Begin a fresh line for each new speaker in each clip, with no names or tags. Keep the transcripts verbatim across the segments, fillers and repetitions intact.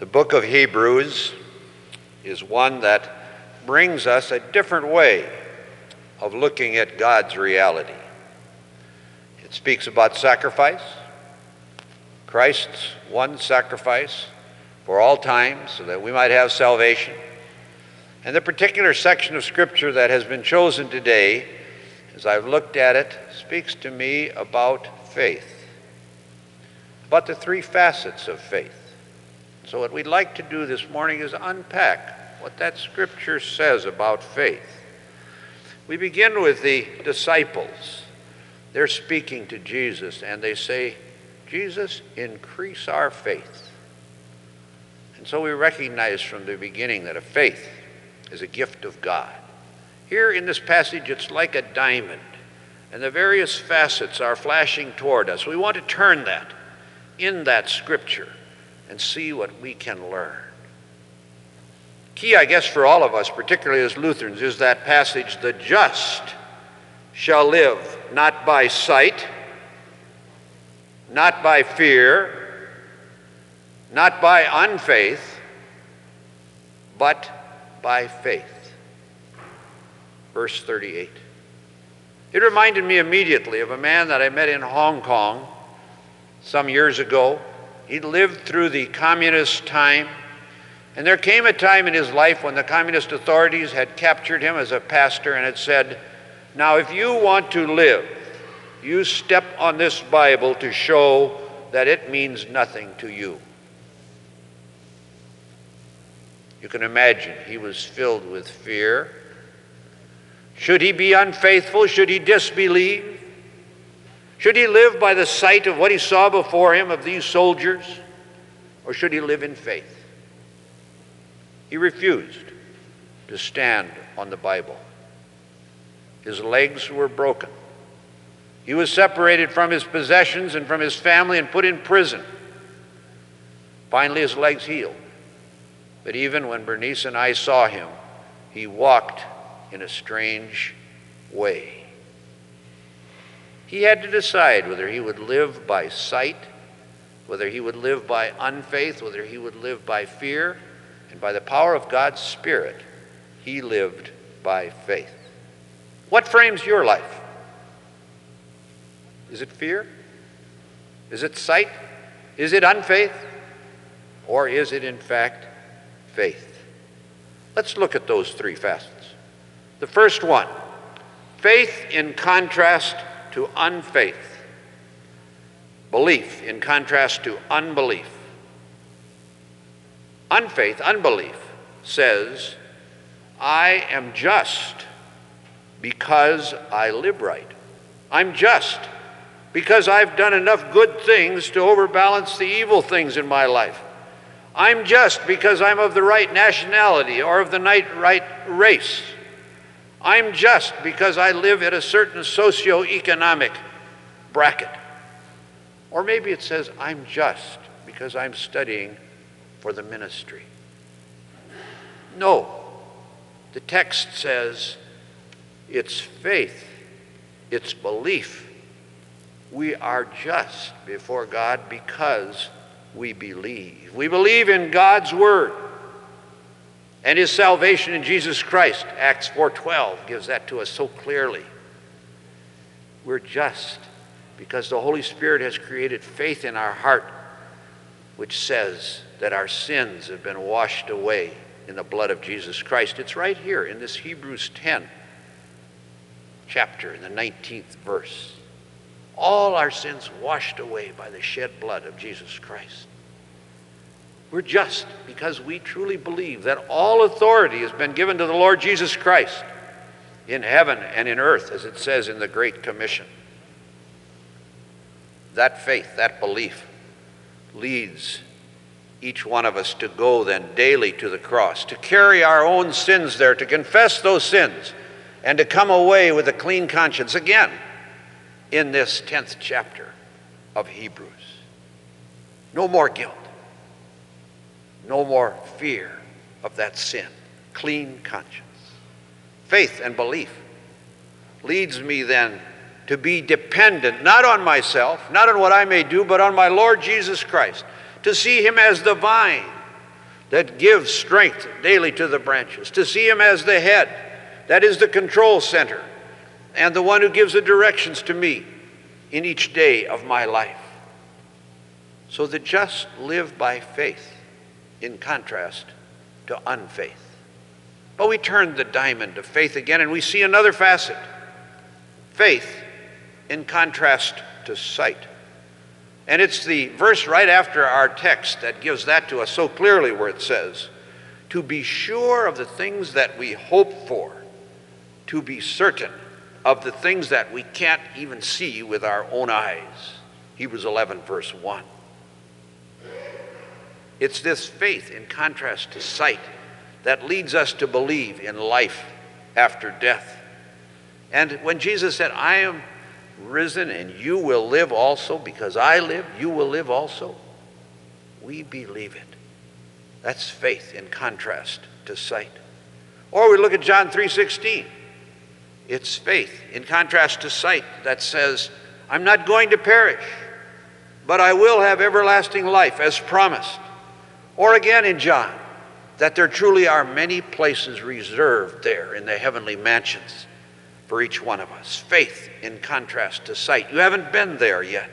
The book of Hebrews is one that brings us a different way of looking at God's reality. It speaks about sacrifice, Christ's one sacrifice for all time so that we might have salvation. And the particular section of Scripture that has been chosen today, as I've looked at it, speaks to me about faith, about the three facets of faith. So what we'd like to do this morning is unpack what that Scripture says about faith. We begin with the disciples. They're speaking to Jesus, and they say, Jesus, increase our faith. And so we recognize from the beginning that a faith is a gift of God. Here in this passage, it's like a diamond, and the various facets are flashing toward us. We want to turn that in that Scripture and see what we can learn. Key, I guess, for all of us, particularly as Lutherans, is that passage, the just shall live not by sight, not by fear, not by unfaith, but by faith. Verse thirty-eight. It reminded me immediately of a man that I met in Hong Kong some years ago. He lived through the communist time, and there came a time in his life when the communist authorities had captured him as a pastor and had said, now if you want to live, you step on this Bible to show that it means nothing to you. You can imagine he was filled with fear. Should he be unfaithful? Should he disbelieve? Should he live by the sight of what he saw before him of these soldiers? Or should he live in faith? He refused to stand on the Bible. His legs were broken. He was separated from his possessions and from his family and put in prison. Finally, his legs healed. But even when Bernice and I saw him, he walked in a strange way. He had to decide whether he would live by sight, whether he would live by unfaith, whether he would live by fear, and by the power of God's Spirit, he lived by faith. What frames your life? Is it fear? Is it sight? Is it unfaith? Or is it in fact faith? Let's look at those three facets. The first one, faith in contrast to unfaith. Belief in contrast to unbelief. Unfaith, unbelief, says, I am just because I live right. I'm just because I've done enough good things to overbalance the evil things in my life. I'm just because I'm of the right nationality or of the right race. I'm just because I live at a certain socioeconomic bracket. Or maybe it says, I'm just because I'm studying for the ministry. No, the text says it's faith, it's belief. We are just before God because we believe. We believe in God's word and his salvation in Jesus Christ. Acts four twelve gives that to us so clearly. We're just because the Holy Spirit has created faith in our heart, which says that our sins have been washed away in the blood of Jesus Christ. It's right here in this Hebrews ten chapter, in the nineteenth verse. All our sins washed away by the shed blood of Jesus Christ. We're just because we truly believe that all authority has been given to the Lord Jesus Christ in heaven and in earth, as it says in the Great Commission. That faith, that belief, leads each one of us to go then daily to the cross, to carry our own sins there, to confess those sins, and to come away with a clean conscience again in this tenth chapter of Hebrews. No more guilt. No more fear of that sin. Clean conscience. Faith and belief leads me then to be dependent, not on myself, not on what I may do, but on my Lord Jesus Christ, to see him as the vine that gives strength daily to the branches, to see him as the head, that is the control center, and the one who gives the directions to me in each day of my life. So the just live by faith in contrast to unfaith. But we turn the diamond of faith again and we see another facet. Faith in contrast to sight. And it's the verse right after our text that gives that to us so clearly, where it says, to be sure of the things that we hope for, to be certain of the things that we can't even see with our own eyes. Hebrews eleven, verse one. It's this faith in contrast to sight that leads us to believe in life after death. And when Jesus said, I am risen and you will live also, because I live, you will live also, we believe it. That's faith in contrast to sight. Or we look at John three sixteen. It's faith in contrast to sight that says, I'm not going to perish, but I will have everlasting life as promised. Or again in John, that there truly are many places reserved there in the heavenly mansions for each one of us. Faith in contrast to sight. You haven't been there yet.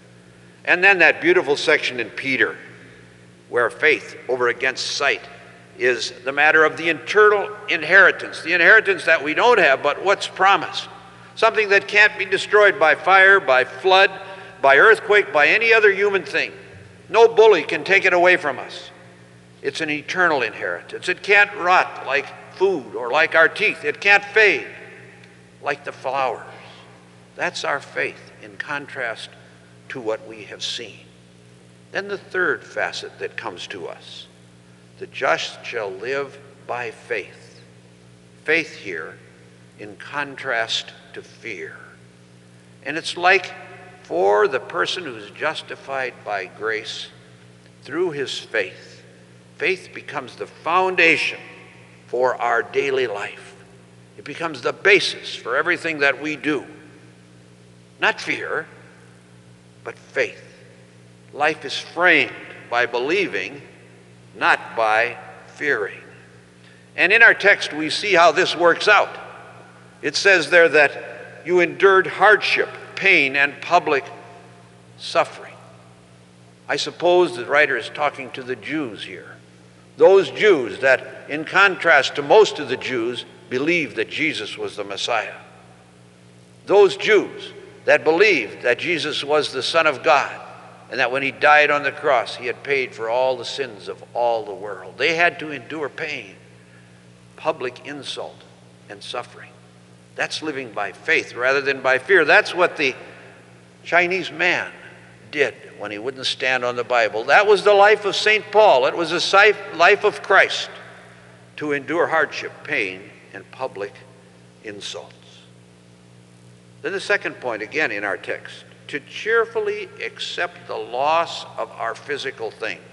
And then that beautiful section in Peter, where faith over against sight is the matter of the eternal inheritance, the inheritance that we don't have, but what's promised. Something that can't be destroyed by fire, by flood, by earthquake, by any other human thing. No bully can take it away from us. It's an eternal inheritance. It can't rot like food or like our teeth. It can't fade like the flowers. That's our faith in contrast to what we have seen. Then the third facet that comes to us. The just shall live by faith. Faith here in contrast to fear. And it's like for the person who's justified by grace through his faith, faith becomes the foundation for our daily life. It becomes the basis for everything that we do. Not fear, but faith. Life is framed by believing, not by fearing. And in our text, we see how this works out. It says there that you endured hardship, pain, and public suffering. I suppose the writer is talking to the Jews here. Those Jews that, in contrast to most of the Jews, believed that Jesus was the Messiah. Those Jews that believed that Jesus was the Son of God, and that when he died on the cross, he had paid for all the sins of all the world. They had to endure pain, public insult, and suffering. That's living by faith rather than by fear. That's what the Chinese man did when he wouldn't stand on the Bible. That was the life of Saint Paul. It was the life of Christ, to endure hardship, pain, and public insults. Then the second point, again in our text, to cheerfully accept the loss of our physical things.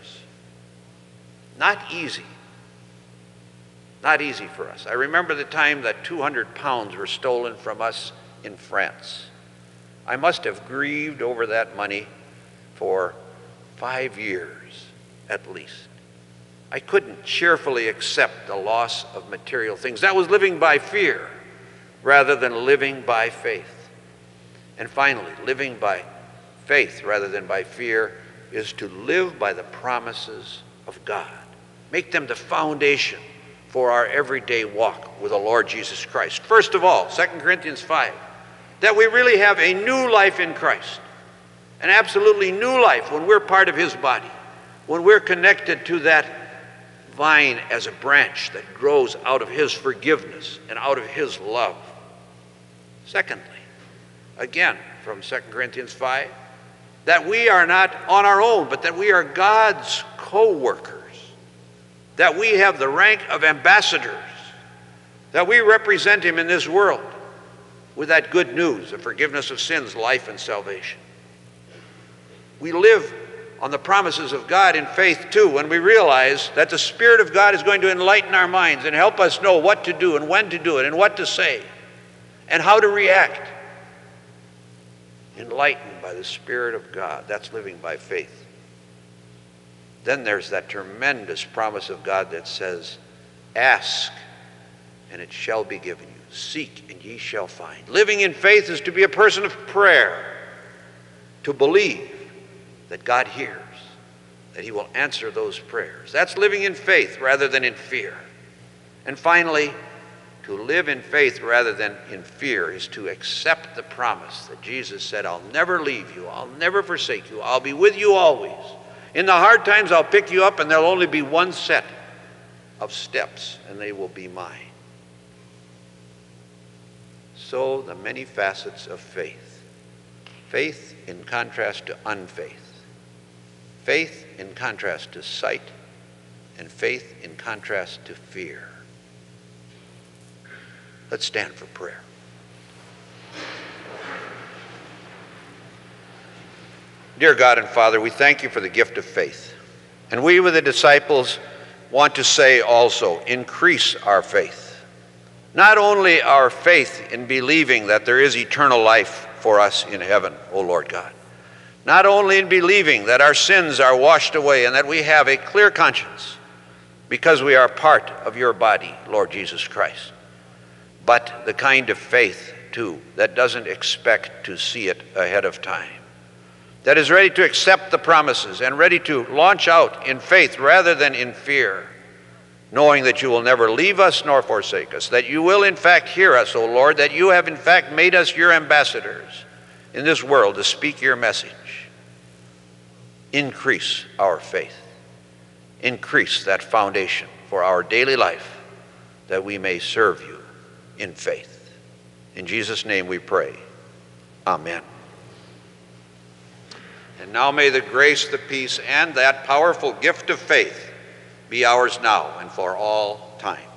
Not easy. Not easy for us. I remember the time that two hundred pounds were stolen from us in France. I must have grieved over that money for five years at least. I couldn't cheerfully accept the loss of material things. That was living by fear rather than living by faith. And finally, living by faith rather than by fear is to live by the promises of God. Make them the foundation for our everyday walk with the Lord Jesus Christ. First of all, Second Corinthians five, that we really have a new life in Christ. An absolutely new life when we're part of his body, when we're connected to that vine as a branch that grows out of his forgiveness and out of his love. Secondly, again from Second Corinthians five, that we are not on our own, but that we are God's co-workers, that we have the rank of ambassadors, that we represent him in this world with that good news of forgiveness of sins, life, and salvation. We live on the promises of God in faith too, when we realize that the Spirit of God is going to enlighten our minds and help us know what to do and when to do it and what to say and how to react. Enlightened by the Spirit of God. That's living by faith. then there's that tremendous promise of God that says, ask, and it shall be given you. Seek, and ye shall find. Living in faith is to be a person of prayer, to believe that God hears, that he will answer those prayers. That's living in faith rather than in fear. And finally, to live in faith rather than in fear is to accept the promise that Jesus said, I'll never leave you, I'll never forsake you, I'll be with you always. In the hard times, I'll pick you up, and there'll only be one set of steps, and they will be mine. So the many facets of faith. Faith in contrast to unfaith. Faith in contrast to sight, and faith in contrast to fear. Let's stand for prayer. Dear God and Father, we thank you for the gift of faith. And we with the disciples want to say also, increase our faith. Not only our faith in believing that there is eternal life for us in heaven, O Lord God. Not only in believing that our sins are washed away and that we have a clear conscience because we are part of your body, Lord Jesus Christ. But the kind of faith, too, that doesn't expect to see it ahead of time. That is ready to accept the promises and ready to launch out in faith rather than in fear, knowing that you will never leave us nor forsake us, that you will in fact hear us, O Lord, that you have in fact made us your ambassadors in this world to speak your message. Increase our faith. Increase that foundation for our daily life, that we may serve you in faith. In Jesus' name we pray. Amen. And now may the grace, the peace, and that powerful gift of faith be ours now and for all time.